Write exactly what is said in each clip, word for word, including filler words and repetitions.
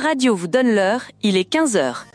radio vous donne l'heure, il est quinze heures.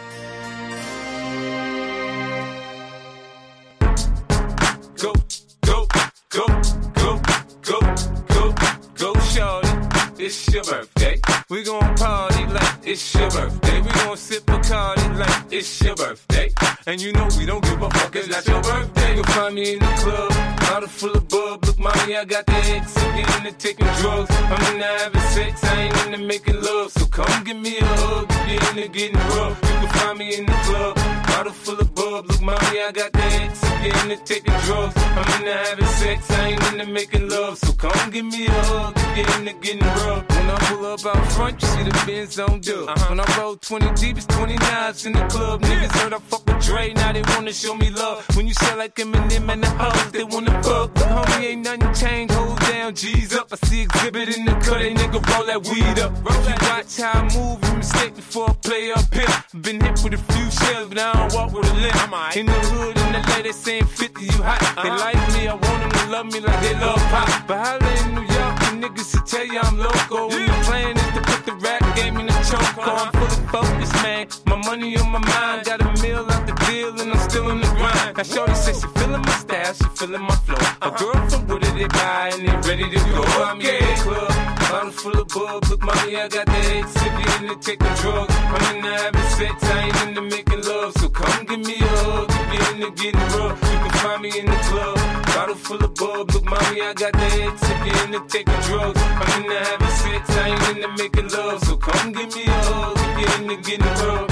Go, go, go, go, go, go, go, shorty. It's your birthday. We gon' party like it's your birthday. We gon' sip Bacardi like it's your birthday. And you know we don't give a fuck, it's not your birthday. You'll find me in the club, bottle full of bub. Look, mommy, I got the X, I'm getting into taking drugs. I'm into having sex, I ain't into making love. So come give me a hug, if you're into getting rough. You can find me in the club, bottle full of bub. Look, mommy, I got the X, I'm getting into taking drugs. I'm into having sex, I ain't into making love. So come give me a hug, if you're into getting rough. When I pull up out front, you see the Benz on dub. Uh-huh. When I roll twenty deep, it's twenty-nines in the club. Niggas heard I fuck with Dre, now they wanna show me love. When you sell like Eminem and the hoes, they wanna fuck. But homie, ain't nothing changed, hold down, G's up. I see exhibit in the cut, they nigga roll that weed up. Roll that, watch how I move, you mistake before I play up here. Been hit with a few shells, but I don't walk with a limp. In the hood, in the lady saying fifty, you hot. Uh-huh. They like me, I want them to love me like they love pop. But holla in New York, the niggas to tell you I'm loco. When the plan is to put the rap game in the choke. I'm fully focused, man. My money on my mind. Got a meal out the deal and I'm still in the grind. Now shorty says she feeling my style, she feeling my flow. A girl from Wooded, they buy and they ready to go. I'm in the club, bottle full of bub. Look, mommy, I got the X, if you into taking drugs. I'm into having sex, I ain't into making love. So come give me a hug, if you're into getting rough. You can find me in the club, bottle full of bub. Look, mommy, I got the X, if you're into taking drugs. I'm into having sex, I ain't into making love. So come give me a hug, if you're into getting rough.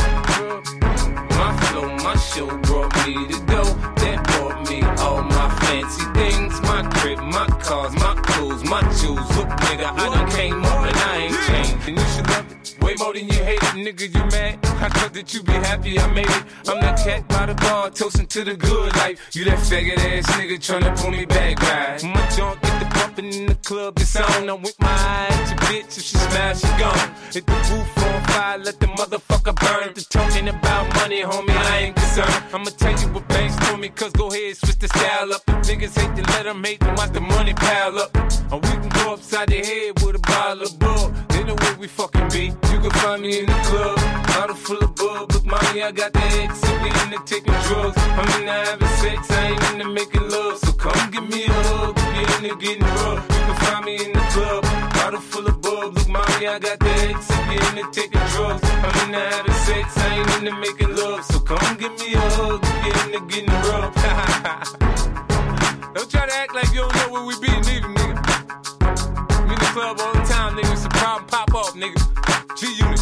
My flow, my show brought me to go. That brought me all my fancy things. My crib, my cars, my clothes, my jewels. Look, nigga, I done came up and I ain't changed. And you should love it way more than you hate it. Nigga, you mad? I thought that you be happy I made it. I'm that cat by the bar, toasting to the good life. You that faggot ass nigga tryna pull me back, right? My junk get the bumpin' in the club, it's on. I'm with my eye at your bitch, if she smash, she gone. Hit the roof on fire, let the motherfucker burn. The talking about money, homie, I ain't concerned. I'ma tell you what banks told me, cause go ahead, switch the style up. If niggas hate to let them hate them, watch the money pile up. Or we can go upside the head with a bottle of bull. They know where we fucking be. You can find me in the club, bottle full of bub. Look, mommy, I got the X, if we into taking drugs. I'm into having sex, I ain't into making love. So come give me a hug, if you're into getting rough. You can find me in the club, bottle full of bub. Look, mommy, I got the X, if you're into taking drugs. I'm into having sex, I ain't into making love. So come give me a hug, if you're into getting rough. Don't try to act like you don't know where we be, neither, nigga. I'm in the club all the time, nigga. It's a problem, pop off, nigga. G-Unit.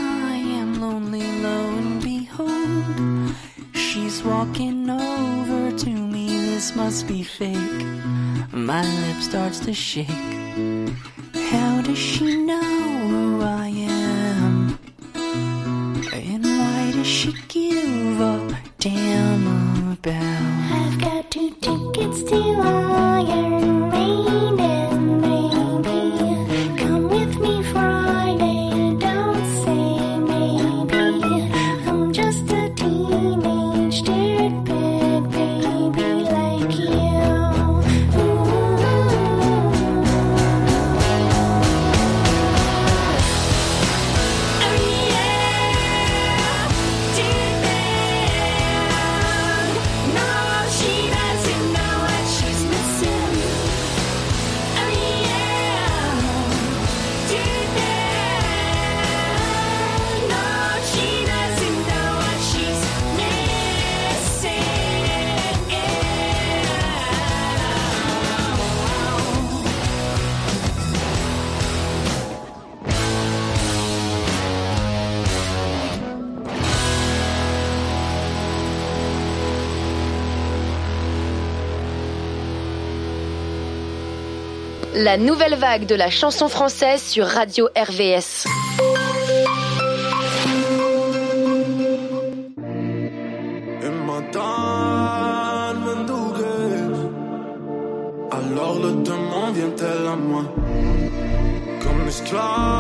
I am lonely, lo and behold, she's walking over to me. This must be fake. My lip starts to shake. How does she know who I am? And why does she give a damn about? I've got two tickets to Iron Maiden, baby. Come with me Friday, don't say maybe. I'm just a teenage dirtbag baby like you. La nouvelle vague de la chanson française sur Radio R V S. Alors le démon vient-elle à moi comme esclave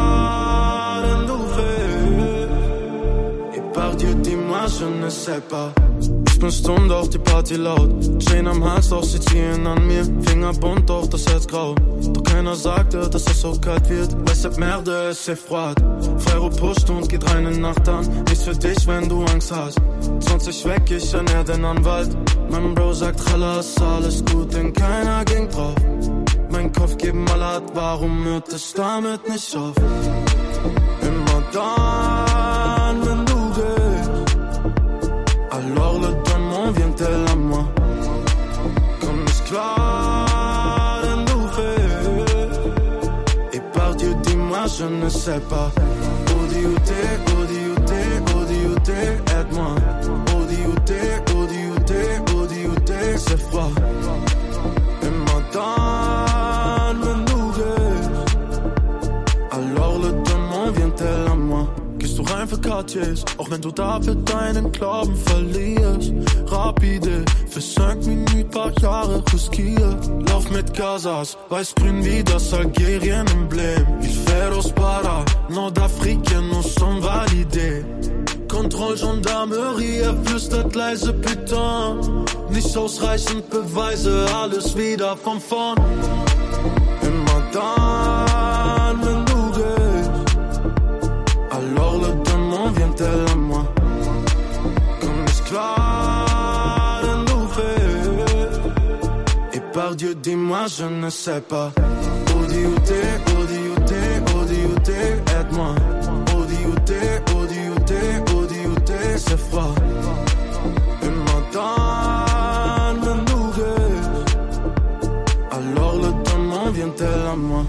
nouvelle. Et par Dieu dis-moi je ne sais pas. Ich bin stumm, doch die Party laut. Chain am Hals, doch sie ziehen an mir. Finger bunt, doch das Herz grau. Doch keiner sagte, dass es so kalt wird. Weil cette merde, es est froid. Frère pusht und geht rein in Nacht an. Nichts für dich, wenn du Angst hast. zwanzig weg, ich ernähr den Anwalt. Mein Bro sagt, Chalas, alles gut, denn keiner ging drauf. Mein Kopf geht mal hart, warum hört es damit nicht auf? Immer dann, wenn du gehst. Alors le démon vient-elle à moi comme esclave nouvelle. Et par Dieu dis-moi je ne sais pas. Odi ou t'es, odi ou t'es, odi ou t'es, aide-moi. Odi ou t'es, odi ou t'es, odi ou t'es, c'est froid. Et maintenant le nougat. Alors le démon vient-elle à moi? Gehst du rein für Quartiers, auch wenn du dafür deinen Glauben verlierst. Rapide, für cinq minutes par Jahre riskiert. Lauf mit Gazas, weiß-grün wie das Algerien-Emblem. Il fait los para, Nordafrique, nous sommes validés. Kontroll, Gendarmerie, er flüstert leise Putain. Nicht ausreichend Beweise, alles wieder von vorn. Immer dann, wenn du gehst. Alors le démon vient-elle à moi comme esclave nouvelle. Et par Dieu dis-moi je ne sais pas. Odi ou t'es, odi ou t'es, odi ou t'es, aide-moi. Odi ou t'es, odi ou t'es, odi ou t'es, c'est froid. Et maintenant le nougat. Alors le démon vient-elle à moi?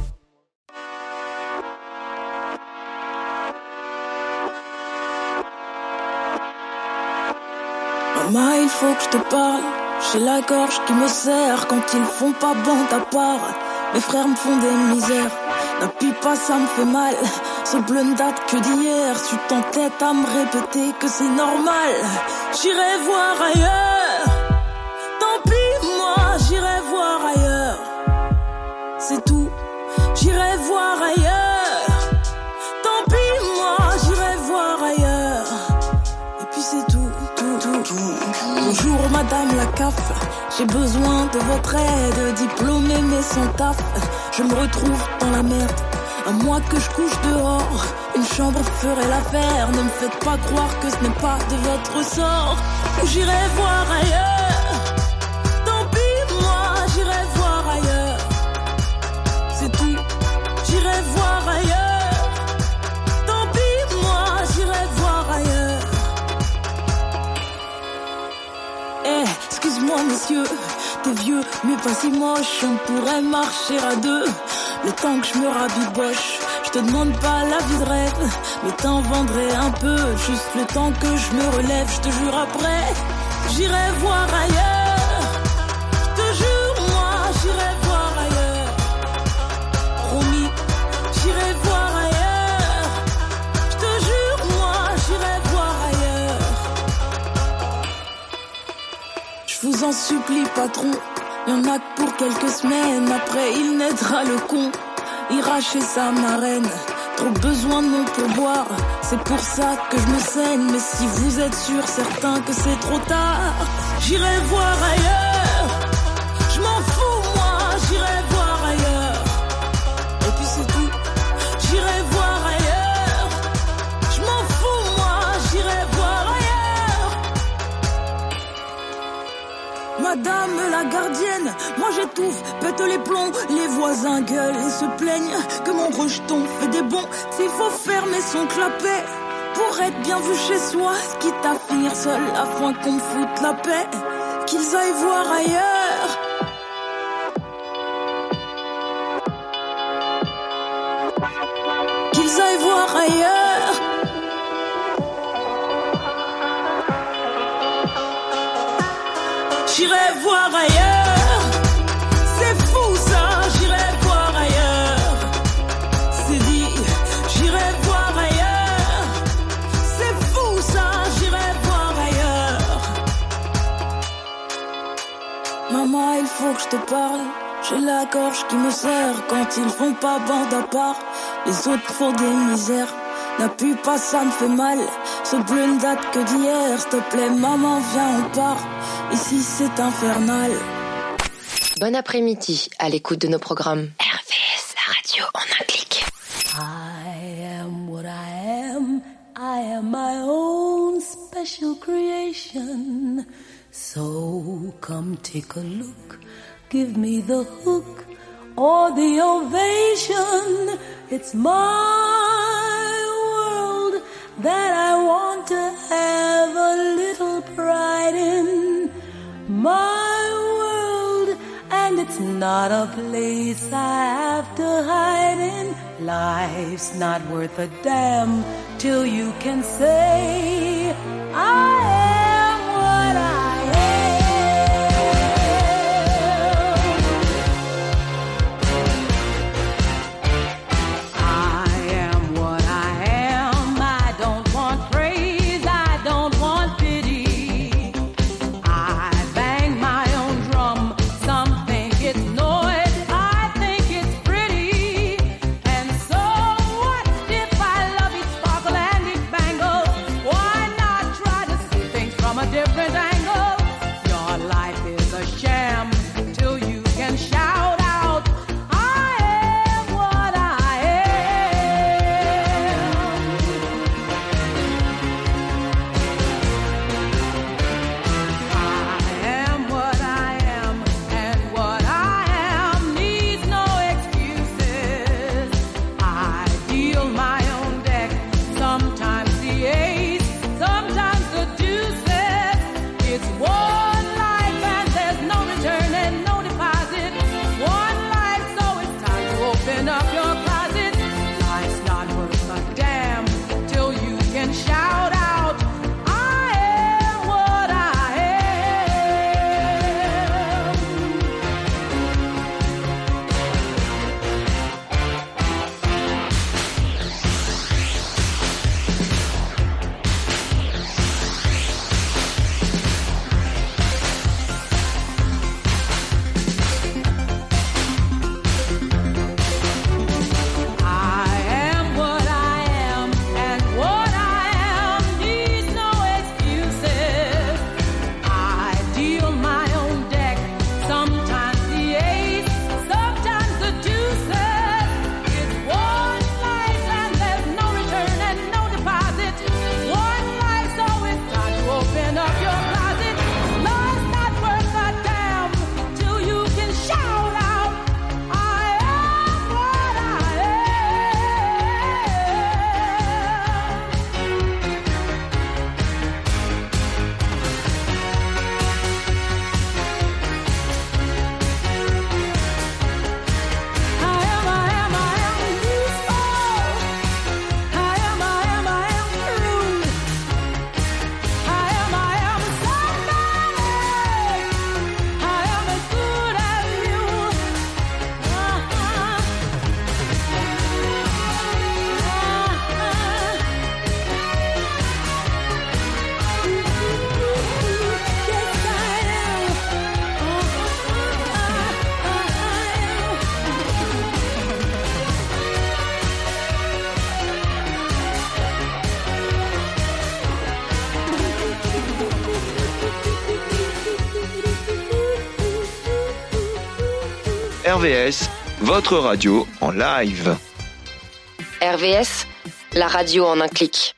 Maman, il faut que je te parle. J'ai la gorge qui me serre quand ils font pas bande à part. Mes frères me font des misères. N'appuie pas, ça me fait mal. Ce bleu ne date que d'hier. Tu t'entêtes à me répéter que c'est normal. J'irai voir ailleurs. Tant pis, moi, j'irai voir ailleurs. C'est tout. J'irai voir ailleurs. Tant pis, moi, j'irai voir ailleurs. Et puis c'est tout. Bonjour madame la C A F, j'ai besoin de votre aide, diplômé mais sans taf. Je me retrouve dans la merde, à moi que je couche dehors. Une chambre ferait l'affaire, ne me faites pas croire que ce n'est pas de votre sort. J'irai voir ailleurs, tant pis moi j'irai voir ailleurs. C'est tout, j'irai voir ailleurs. Tant pis moi j'irai voir ailleurs. Eh, excuse-moi messieurs, t'es vieux, mais pas si moche. On pourrait marcher à deux, le temps que je me rabiboche. Je te demande pas la vie de rêve, mais t'en vendrai un peu, juste le temps que je me relève. Je te jure après, j'irai voir ailleurs. Je te jure moi, j'irai voir ailleurs. Promis, j'irai voir ailleurs. Je te jure moi, j'irai voir ailleurs. Je vous en supplie patron, y'en a que pour quelques semaines. Après il naîtra le con, ira chez sa marraine. Trop besoin de mon pourboire, c'est pour ça que je me saigne. Mais si vous êtes sûr, certain que c'est trop tard, j'irai voir ailleurs. Je m'en fous moi, j'irai voir ailleurs. Et puis c'est tout, j'irai voir ailleurs. Je m'en fous moi, j'irai voir ailleurs. Madame la gardienne, moi j'étouffe, pète les plombs. Les voisins gueulent et se plaignent que mon rejeton fait des bons. S'il faut fermer son clapet pour être bien vu chez soi, quitte à finir seul afin qu'on me foute la paix, qu'ils aillent voir ailleurs. Qu'ils aillent voir ailleurs. J'irai voir ailleurs. C'est fou ça, j'irai voir ailleurs. C'est dit, j'irai voir ailleurs. C'est fou ça, j'irai voir ailleurs. Maman, il faut que je te parle. J'ai la gorge qui me serre quand ils font pas bande à part. Les autres font des misères. N'appuie pas, ça me fait mal. Ce bleu ne date que d'hier. S'il te plaît, maman, viens, on part. Ici, c'est infernal. Bon après-midi à l'écoute de nos programmes. R V S, la radio en un clic. I am what I am. I am my own special creation. So come take a look. Give me the hook or the ovation. It's my world that I want to have a little pride in. My world, and it's not a place I have to hide in. Life's not worth a damn till you can say I am what I am. I am what I am. I don't want praise, I don't want pity. I bang my own drum. Some think it's noise, I think it's pretty. And so what if I love each sparkle and each bangle? Why not try to see things from a different angle? Your life is a sham till you can shout out, I am what I am. I am what I am, and what I am needs no excuses. I deal my own deck, sometimes the ace, sometimes the deuces. It's one life and there's no return and no deposit. One life, so it's time to open up your closet. Life's not worth a damn till you can shout out, I am what I am. I am what I am, and what I am R V S, votre radio en live. R V S, la radio en un clic.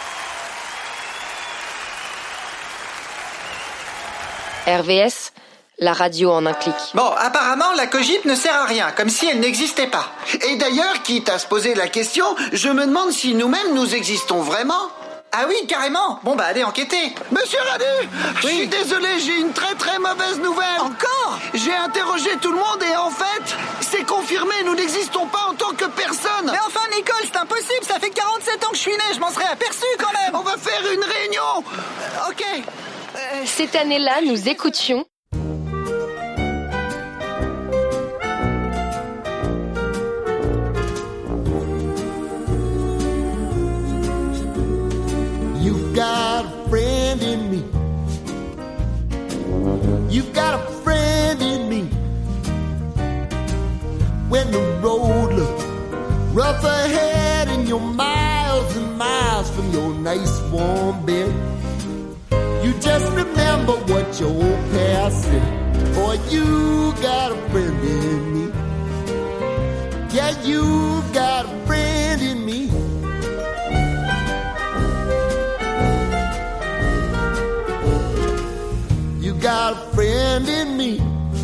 R V S, la radio en un clic. Bon, apparemment, la cogite ne sert à rien, comme si elle n'existait pas. Et d'ailleurs, quitte à se poser la question, je me demande si nous-mêmes nous existons vraiment. Ah oui, carrément. Bon bah allez enquêter. Monsieur Radu, oui. Je suis désolé, j'ai une très très mauvaise nouvelle. Encore ? J'ai interrogé tout le monde et en fait, c'est confirmé, nous n'existons pas en tant que personne. Mais enfin Nicole, c'est impossible, ça fait quarante-sept ans que je suis né, je m'en serais aperçu quand même. On va faire une réunion. Ok. Euh, cette année-là, nous écoutions You've got a friend in me. You've got a friend in me. When the road looks rough ahead and you're miles and miles from your nice warm bed, you just remember what your old past said. Boy, you got a friend in me. Yeah, you got a friend in me. You got a friend in me.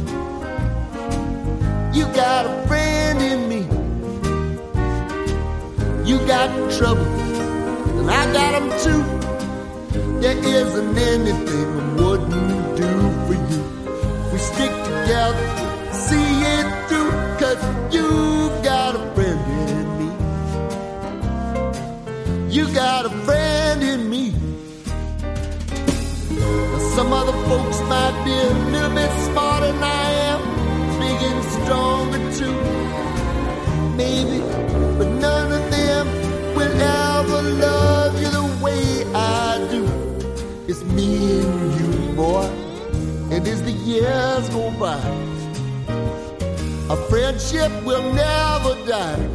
You got a friend in me. You got trouble, and I got them too. There isn't anything I wouldn't do for you. We stick together, see it through, 'cause you got a friend in me. You got a friend in me. Some other folks might be a little bit smarter than I am, big and stronger too, maybe, but none of them will ever love you the way I do. It's me and you, boy, and as the years go by, our friendship will never die.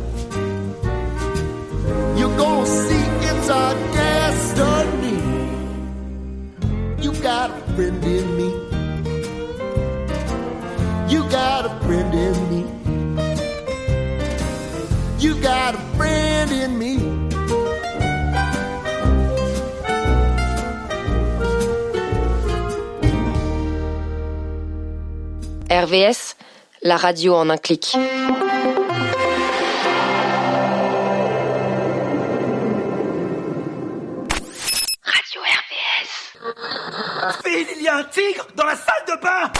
You're gonna see it's our destiny. You got a friend in me. You got a friend in me. You got a friend in me. R V S, la radio en un clic. Phil, il y a un tigre dans la salle de bain.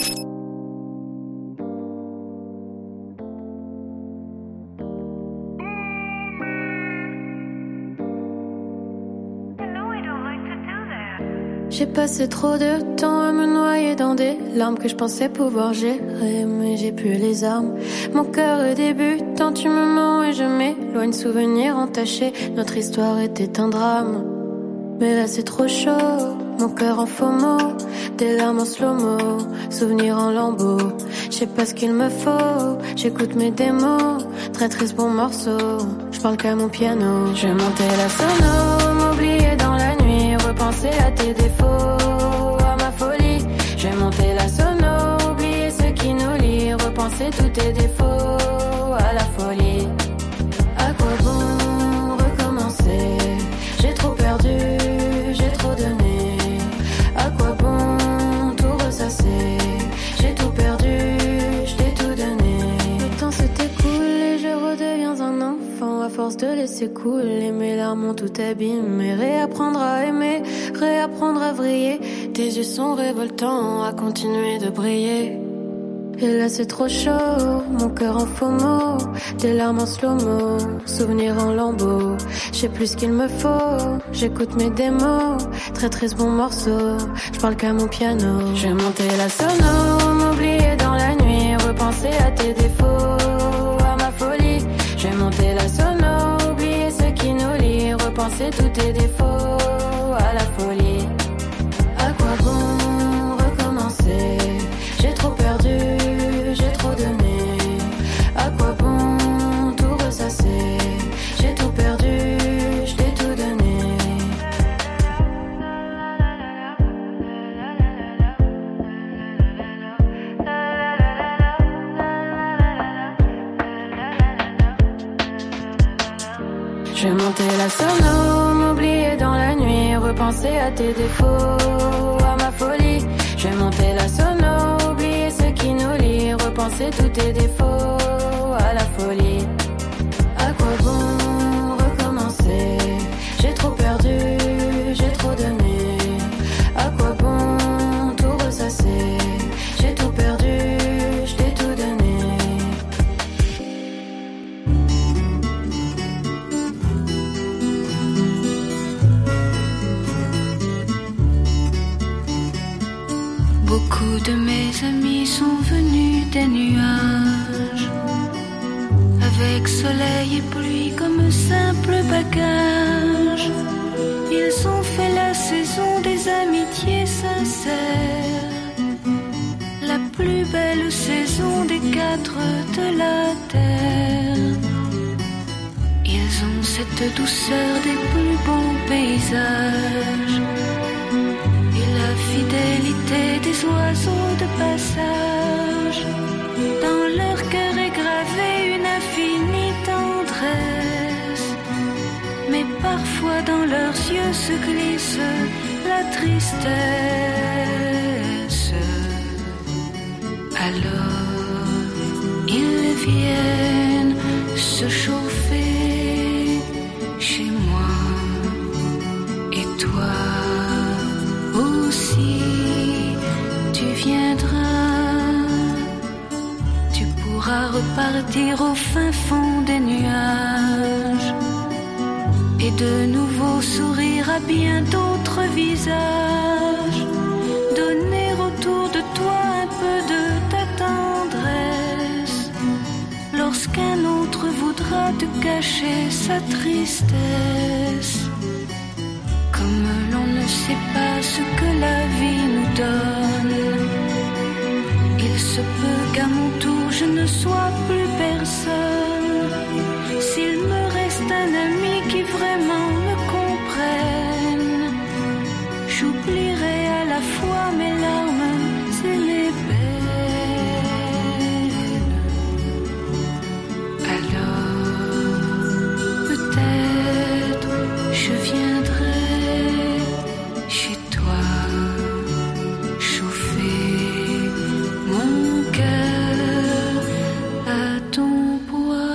J'ai passé trop de temps à me noyer dans des larmes que je pensais pouvoir gérer, mais j'ai plus les armes. Mon cœur est débutant, tu me mens et je m'éloigne, souvenirs entachés. Notre histoire était un drame, mais là c'est trop chaud. Mon cœur en faux mots, des larmes en slow-mo, souvenirs en lambeaux. Je sais pas ce qu'il me faut, j'écoute mes démos, très triste bon morceau. Je parle qu'à mon piano. Je vais monter la sono, m'oublier dans la nuit, repenser à tes défauts, à ma folie. Je vais monter la sono, oublier ce qui nous lie, repenser tous tes défauts, à la folie. À quoi bon recommencer? J'ai trop perdu, j'ai trop donné. À quoi bon tout ressasser? J'ai tout perdu, je t'ai tout donné. Le temps s'est écoulé, je redeviens un enfant. À force de laisser couler, mes larmes ont tout abîmé. Réapprendre à aimer, réapprendre à vriller. Tes yeux sont révoltants, à continuer de briller. Et là c'est trop chaud, mon cœur en faux mots, des larmes en slow-mo, souvenirs en lambeaux. Je sais plus ce qu'il me faut, j'écoute mes démos, très triste bon morceau, je parle qu'à mon piano. Je vais monter la sono, m'oublier dans la nuit, repenser à tes défauts, à ma folie. Je vais monter la sono, oublier ce qui nous lie, repenser tous tes défauts, à la folie. À quoi bon recommencer? J'ai trop perdu, j'ai trop donné. À quoi bon tout ressasser? J'ai tout perdu, je t'ai tout donné. Je vais monter la sono, m'oublier dans la nuit, repenser à tes défauts, à ma folie. Je vais monter la sono, c'est tous tes défauts à la folie. À quoi bon recommencer? J'ai trop perdu, j'ai trop donné. À quoi bon tout ressasser? J'ai tout perdu, je t'ai tout donné. Beaucoup de mes amis sont venus des nuages, avec soleil et pluie comme simple bagage. Ils ont fait la saison des amitiés sincères, la plus belle saison des quatre de la terre. Ils ont cette douceur des plus beaux paysages et la fidélité des oiseaux de passage. Dans leur cœur est gravée une infinie tendresse, mais parfois dans leurs yeux se glisse la tristesse. Alors ils viennent se chauffer chez moi, et toi aussi tu viendras. Tu pourras repartir au fin fond des nuages et de nouveau sourire à bien d'autres visages. Donner autour de toi un peu de ta tendresse lorsqu'un autre voudra te cacher sa tristesse. Comme l'on ne sait pas ce que la vie nous donne, il se peut qu'à mon tour je ne sois plus personne. S'il me reste un ami qui vraiment me comprenne, j'oublierai à la fois mes larmes et mes peines. Alors peut-être je viendrai chez toi, chauffer mon cœur à ton bois.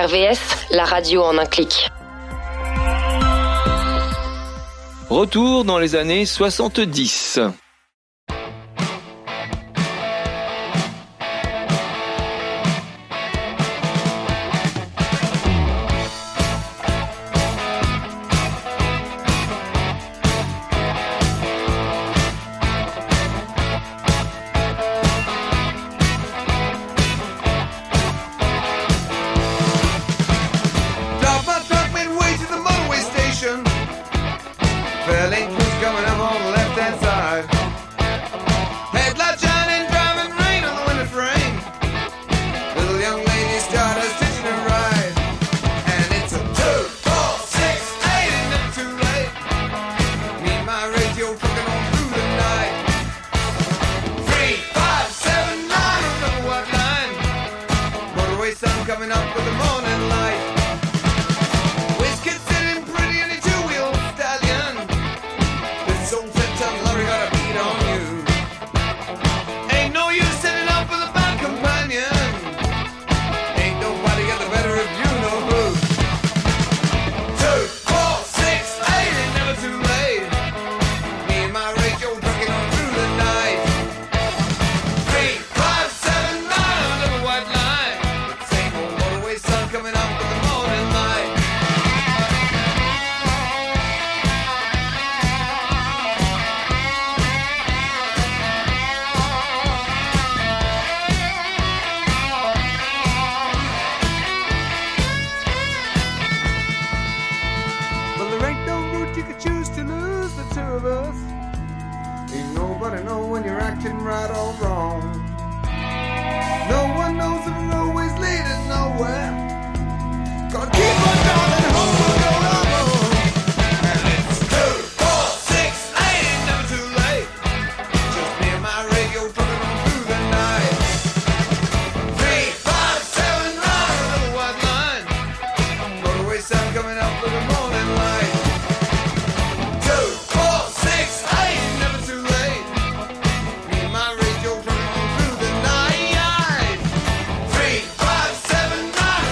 R V S, la radio en un clic. Retour dans les années soixante-dix. My radio trucking on through the night. Three, five, seven, nine.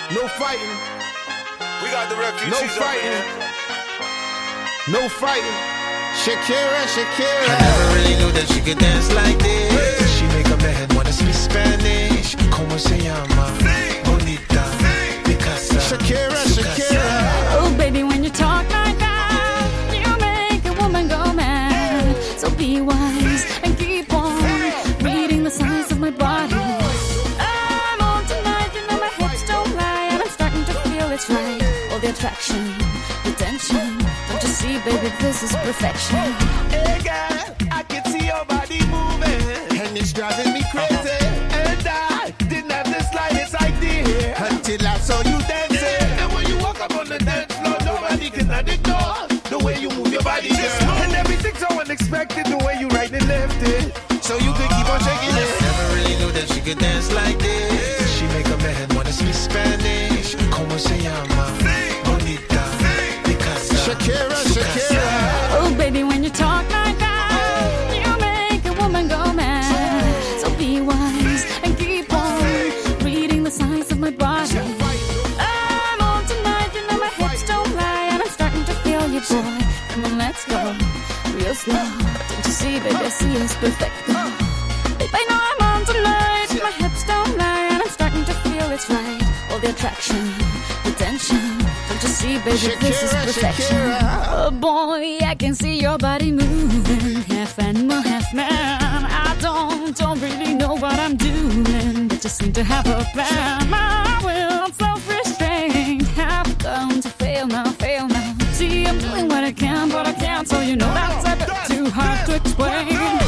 No fighting. We got the refugees. No fighting. No fighting. Shakira, Shakira. I never really knew that she could dance like this. She make a man wanna speak Spanish. Como se llama? Bonita. Picasa. Shakira, Shakira. Oh, baby, when you talk like that, you make a woman go mad. So be wise and keep on reading the signs of my body. I'm on tonight, you know my hips don't lie, and I'm starting to feel it's right. All the attraction, the tension. Don't you see, baby, this is perfection. Hey girl, I can see your body moving, and it's driving me crazy. And I didn't have the slightest idea until I saw you dancing. And when you walk up on the dance floor, nobody can ignore the way you move your body, girl. And everything's so unexpected, the way you right and left it, so you could keep on shaking it. Never really knew that she could dance like this. She make a man wanna speak Spanish. Como se llama? Bonita. Picasa. Shakira, Shakira. Oh, baby, when you talk like that, you make a woman go mad. So be wise and keep on reading the signs of my body. I'm on tonight, you know my hips don't lie, and I'm starting to feel you, boy. Come on, let's go real slow. Don't you see, baby, I see it's perfect. Babe, I know I'm on tonight, my hips don't lie, and I'm starting to feel it's right. All the attraction, the tension. Don't you see, baby, Shakira, this is perfection. Shakira. Oh boy, I can see your body moving, half animal, half man. I don't, don't really know what I'm doing, but just seem to have a plan. My will, self-restraint, have come to fail now, fail now. See, I'm doing what I can, but I can't, so you know that's a bit too hard to explain.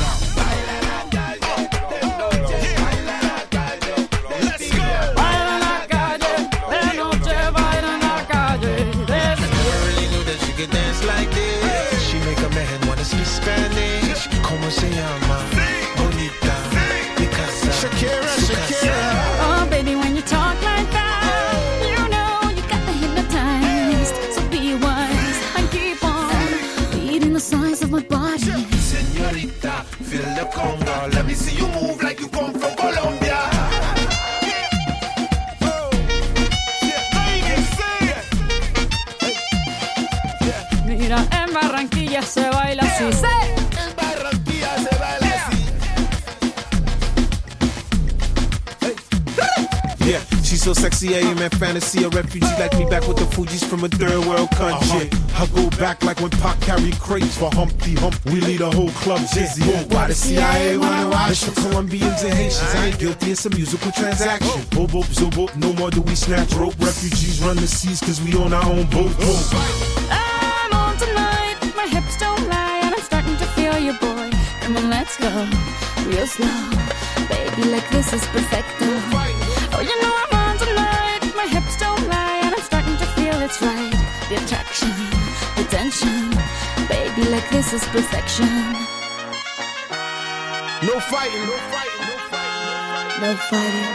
Like this, she make a man wanna speak Spanish. Como se llama? Bonita. Picasa. Shakira, Shakira. Oh, baby, when you talk like that, you know you got me hypnotized. So be wise and keep on reading the signs of my body. Señorita, feel the conga. Let me see you move like you come from Colombia. Mira, en Barranquilla se baila así. ¡Sí! En Barranquilla se baila así. Yeah, she's so sexy, I am in fantasy. A refugee like me back with the Fugees from a third world country. Uh-huh. I go back like when Pac carried crates for Humpty Hump. We lead a whole club dizzy. Why the C I A wanna watch us? Colombians and Haitians, I ain't guilty, it's a musical transaction. Boop, boop, zoop, boop, no more do we snatch rope. Refugees run the seas cause we own our own boat. I'm on tonight, my hips don't lie, and I'm starting to feel you, boy. Come on, let's go real slow. Baby, like this is perfecto. Oh, you know I'm on tonight, my hips don't lie, and I'm starting to feel it's right. The attraction, the tension. Baby, like this is perfection. No fighting, no fighting, no fighting. No fighting.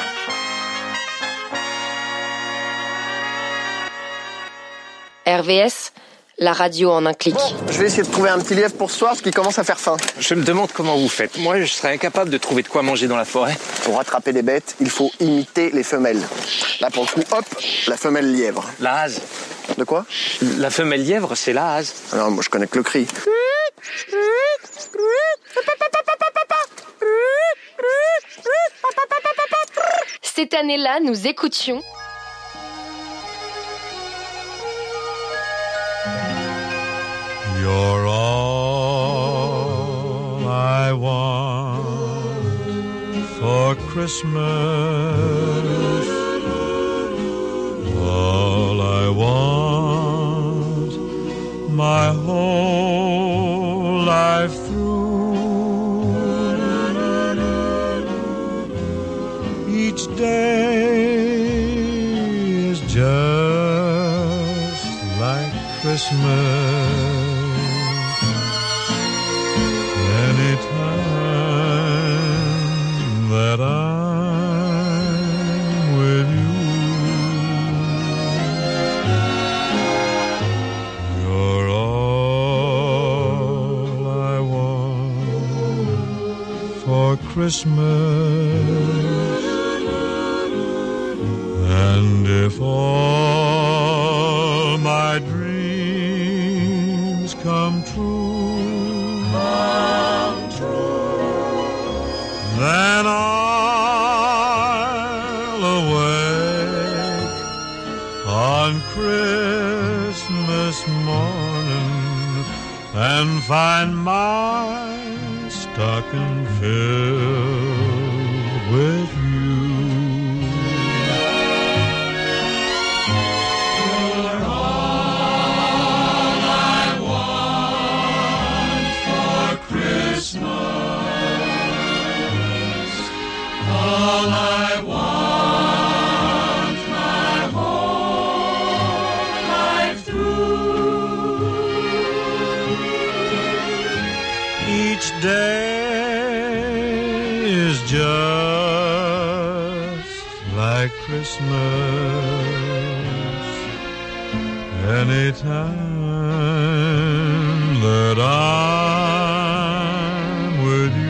R V S, la radio en un clic. Bon, je vais essayer de trouver un petit lièvre pour ce soir, parce qu'il commence à faire faim. Je me demande comment vous faites. Moi, je serais incapable de trouver de quoi manger dans la forêt. Pour attraper des bêtes, il faut imiter les femelles. Là, pour le coup, hop, la femelle lièvre. La hase. De quoi? La femelle lièvre, c'est la hase. Alors, moi, je connais que le cri. Cette année-là, nous écoutions You're all I want for Christmas. All I want my whole life through. Each day is just like Christmas. Anytime that I'm with you, you're all I want for Christmas. And if all my dreams come true, come true, then I'll awake on Christmas morning and find my stocking filled with you. You're all I want for Christmas, all I want my whole life through. Each day is just like Christmas, anytime that I'm with you.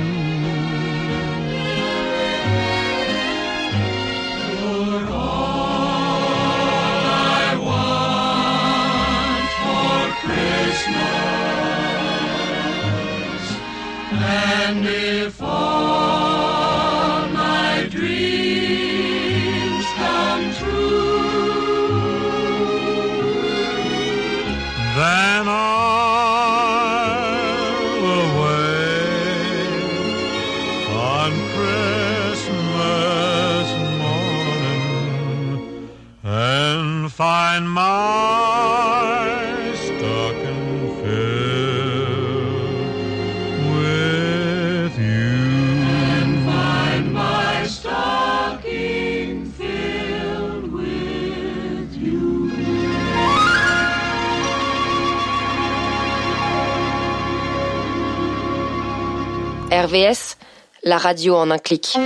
You're all I want for Christmas, and if all my dreams come true, then I'll awake on Christmas morning and find my stocking filled with you. And find my stocking filled with you. R V S, la radio en un clic.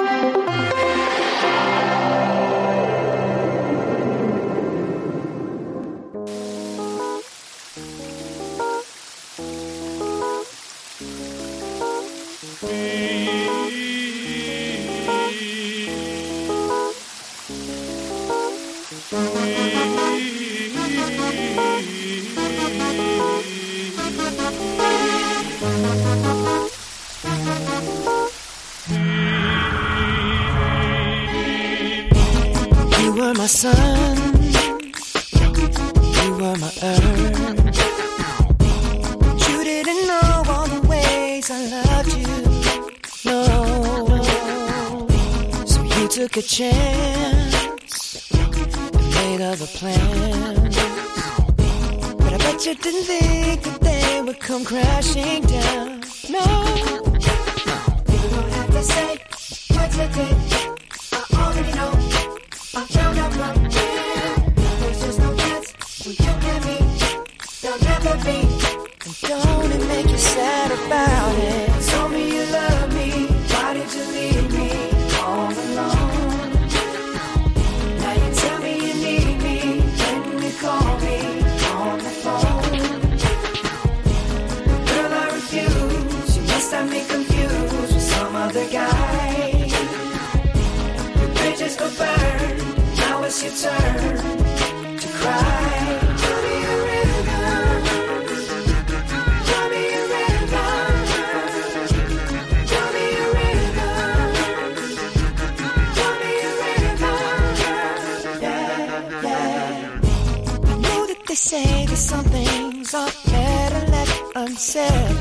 You were my sun, you were my earth. You didn't know all the ways I loved you, no. So you took a chance and made other plans, but I bet you didn't think that they would come crashing down, no. You don't have to say what you did, I already know. I found out from here, there's just no chance when you and me, there'll never be. And don't it make you sad about it? Told me you love me, why did you leave me all alone? Now you tell me you need me, when you call me on the phone. Girl, I refuse, you must have me confused with some other guy. Your bridges go burn, now it's your turn to cry. Tell me a river, tell me a river, tell me a river, tell me a river, yeah, yeah. I know that they say that some things are better left unsaid,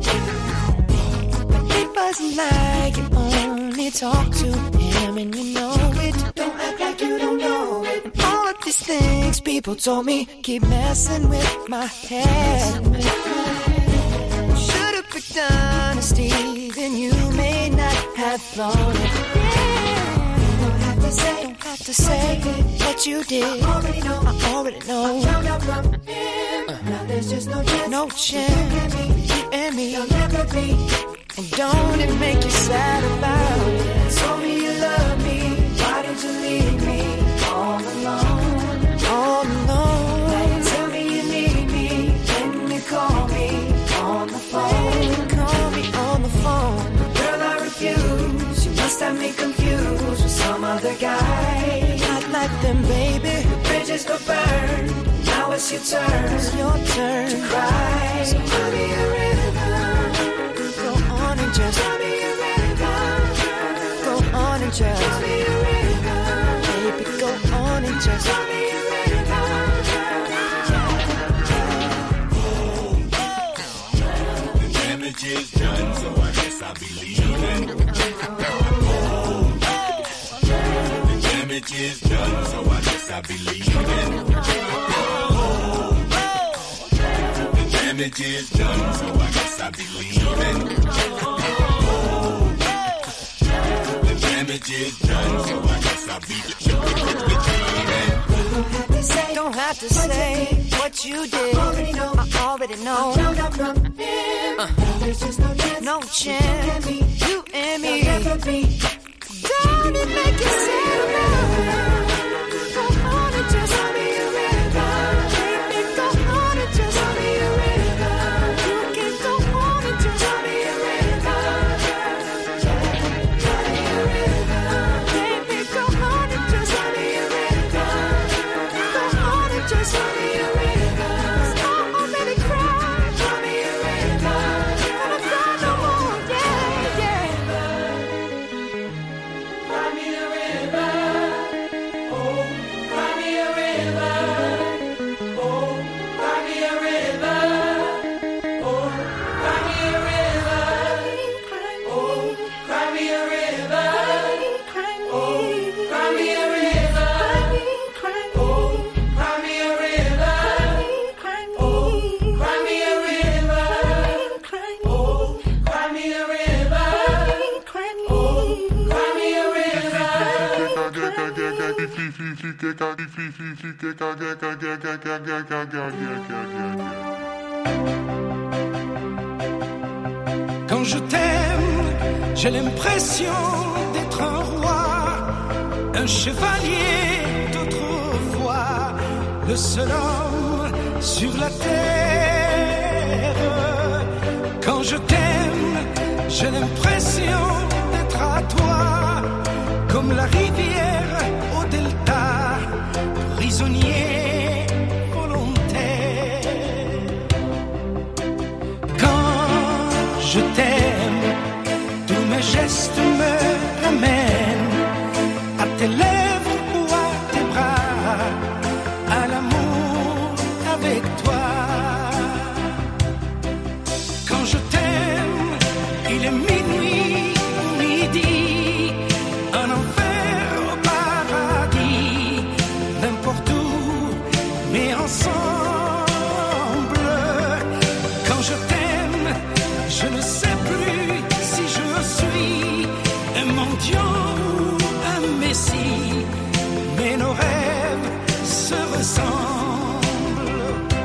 but it wasn't like you only talk to him and you know it. Don't act like you don't know it. And all of these things people told me keep messing with my head. Should've picked honesty, then you may not have thought it. Don't have to say, don't have to say what you did. I already know, I already know. I found out from him. Uh, now there's just no chance, no chance. You and me, you'll never be. And don't it make you sad about it? Told me you love me, why did you leave me all alone? All alone. Now you tell me you need me, when you call me on the phone. Call me on the phone. Girl, I refuse, you must have me confused with some other guy. Not like then baby, the bridges go burn. Now it's your turn, it's your turn to cry. So tell me a river, go on and just tell me a river, go on and just tell me a river, baby, go on and just tell me a river. The damage is done, so I guess I'll be leaving. The damage is done, so I guess I'll be leaving. The damage is done, so I guess I'll be leaving. The damage is done, so I guess I'll be leaving. Don't have to say what you did. I already know. I already know. Uh, no chance. You and me. Don't it make you sad now? Go on and just tell me a river. Baby, go on and just tell me a river. You can go on and just tell me a river. Tell me a river. Baby, go on and just tell me a river. Go on and just tell me a river. I already cried. Tell me a river. Gonna cry no more. Yeah, yeah. Cry me a river. Oh, cry me a river. Oh, cry me a river. Oh, cry me a river. Oh, cry me a river. Oh, cry me a river. Oh, cry me a river. Oh, cry me a river. Oh, cry me a river. Oh, cry me a Quand je t'aime, j'ai l'impression d'être un roi, un chevalier d'autrefois, le seul homme sur la terre. Quand je t'aime, j'ai l'impression d'être à toi, comme la rivière au delta, prisonnier volontaire. Quand je t'aime, tous mes gestes me ramènent à tes lèvres ou à tes bras, à l'amour avec toi. Quand je t'aime, il est minuit ou midi, un enfer au paradis, n'importe où, mais ensemble. Quand je t'aime, je ne sais plus si je suis un mendiant ou un messie, mais nos rêves se ressemblent.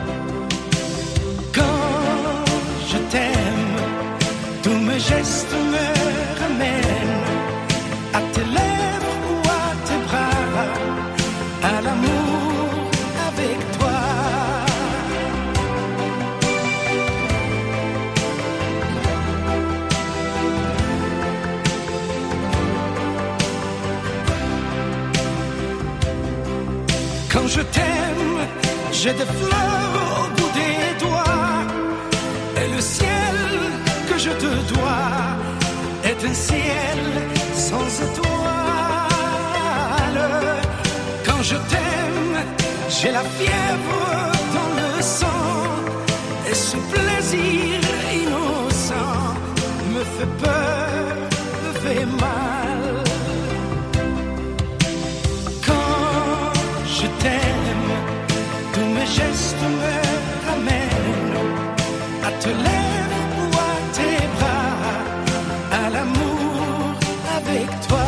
Quand je t'aime, tous mes gestes me ramènent à tes lèvres ou à tes bras, à l'amour avec toi. Quand je t'aime, j'ai des fleurs au bout des doigts, et le ciel que je te dois est un ciel sans étoiles. Quand je t'aime, j'ai la fièvre dans le sang, et ce plaisir innocent me fait peur, me fait mal. Quand je t'aime, tous mes gestes me ramènent à te lèvres ou à tes bras, à l'amour avec toi.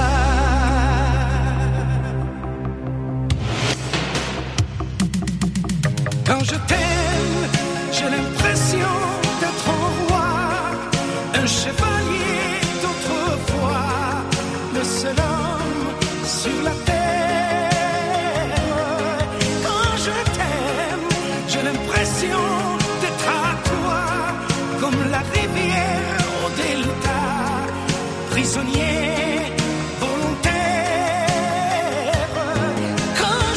Quand je t'aime, j'ai l'impression d'être un roi, un chevalier d'autrefois, le seul homme sur la terre. Quand je t'aime, j'ai l'impression d'être à toi, comme la rivière au delta, prisonnier volontaire. Quand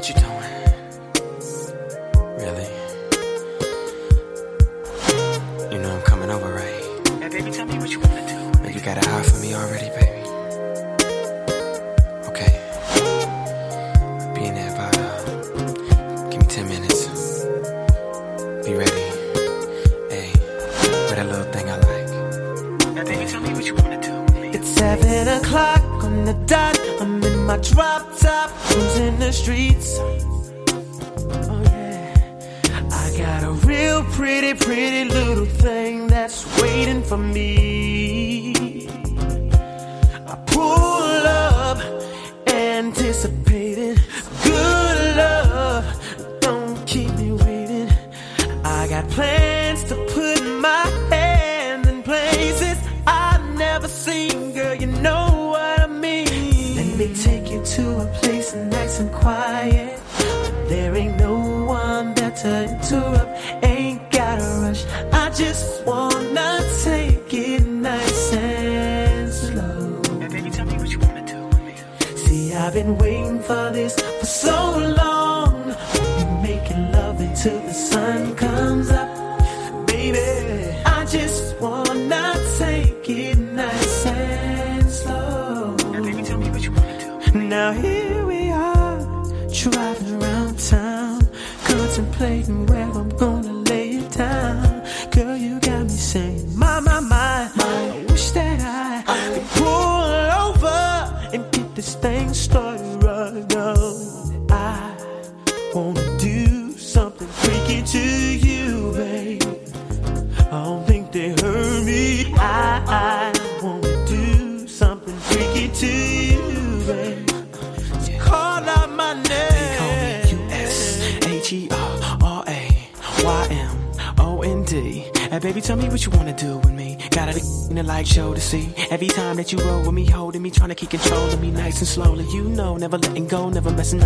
What you doing? Really? You know I'm coming over, right? Now, baby, tell me what you wanna do. Man, you got a high for me already, baby. Okay. Be in there about, uh, give me ten minutes. Be ready. Hey, with that little thing I like. Now, baby, tell me what you wanna do. It's seven o'clock on the dot. I'm in my drop top, cruising the streets. Oh yeah, I got a real pretty, pretty little thing that's waiting for me. I pull up, anticipating good love. Don't keep me waiting. I got plans to put my hand in places I've never seen. Girl, you know what I mean. Let me take you to a place nice and quiet. There ain't no one there to interrupt. Ain't gotta rush. I just wanna take it nice and slow. Now, baby, tell me what you wanna do with me. See, I've been waiting for this for so long. We're making love until the sun comes up. Baby, I just wanna take it nice and slow. Now, baby, tell me what you wanna do with me. Now here we are, driving around town, contemplating where I'm gonna lay it down. Girl, you got me saying, my, my, my, I wish that I could pull over and get this thing started right now. I wanna do something freaky to you, babe. I don't think they heard me. I, I wanna do something freaky to you, babe. Call out my name. They call me U S H E R R A Y M O N D. And baby, tell me what you wanna do with me. Got it in the light show to see. Every time that you roll with me, holding me, trying to keep control of me nice and slowly. You know, never letting go, never messing up.